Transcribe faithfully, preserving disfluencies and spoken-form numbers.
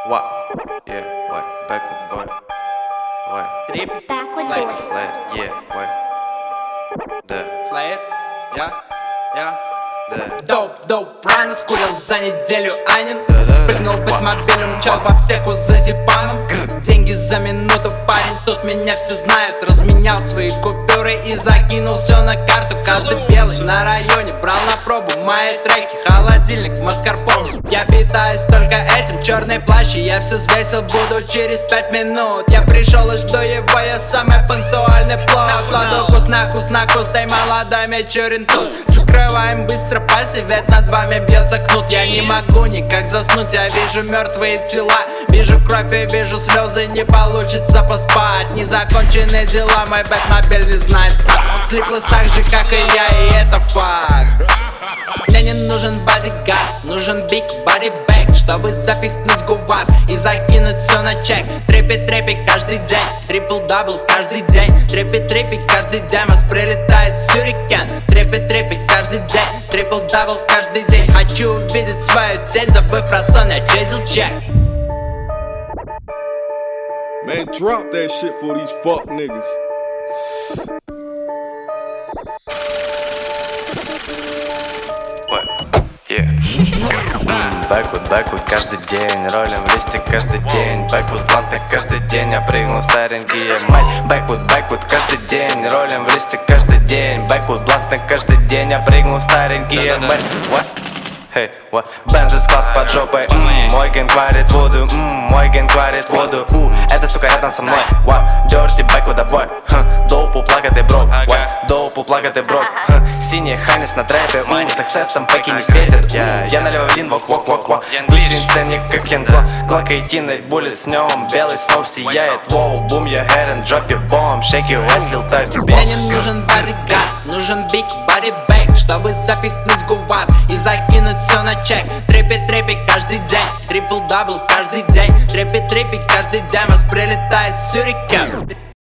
What? Yeah, what? Backward boy. What? Триппи, Backward Like boy. flat, yeah, what? Да, флайер, я, я. да. Доп, доп, рано скурил за неделю Анин. Да-да. Прыгнул в бэтмобиль, умчал в аптеку за зипаном. Деньги за минуту, парень, тут меня все знают. Разменял свои купюры и закинул все на карту. Каждый белый на районе брал на пробу мои треки. Холодильник, маскарпоне. Я питаюсь только этим, черный плащ, и я все взвесил, буду через пять минут. Я пришел и жду его, я самый пунктуальный плод. Кладу кус на кус на кус, дай молодой Мичурин тут. Закрываем быстро пальцы, ведь над вами бьется кнут. Я не могу никак заснуть, я вижу мертвые тела. Вижу кровь и вижу слезы, не получится поспать. Незаконченные дела, мой бэтмобиль не знает сна. Он слиплась так же, как и я, и это факт. Мне не нужен бодигард, нужен big body bag, чтобы запихнуть губам и закинуть все на чек. Триппи-триппи каждый день, трипл-дабл каждый день. Триппи-триппи каждый день, вас прилетает сюрикен. Триппи-триппи каждый день, трипл-дабл каждый день. Хочу увидеть свою цель, забыв про сон, я чейзил чек. Man, drop that shit for these fuck niggas. What? Yeah. Бэквуд, бэквуд каждый день. Ролим в листе каждый день. Бэквуд бланты каждый день. Я прыгнул в старенькие май. Бэквуд, бэквуд каждый день. Ролим в листе каждый день. Бэквуд бланты каждый день. Я прыгнул в старенькие май. What? Hey, what? Бенз из класс под жопой, mm, мой гэнг варит воду, mm, мой гэнг варит воду, uh, это сука рядом со мной, what? Dirty backward boy, huh? Доупу плакати бро, what? Доупу плакати бро, huh? Синий хайнес на трэпе, uh, с аксессом пэки не светят, uh, я налево лин, вок, вок, вок, вок. Гличный ценник, как Янгло, Глок eighteen, були с нем, белый снов сияет, воу, бум, your head and drop your bomb, shake your ass, лил тайт. Мне не нужен бодигард, нужен big body bag, чтобы запихнуть губам и закинуть все на чек. Триппи-триппи каждый день, трипл-дабл каждый день. Триппи-триппи каждый день, вас прилетает сюрикен.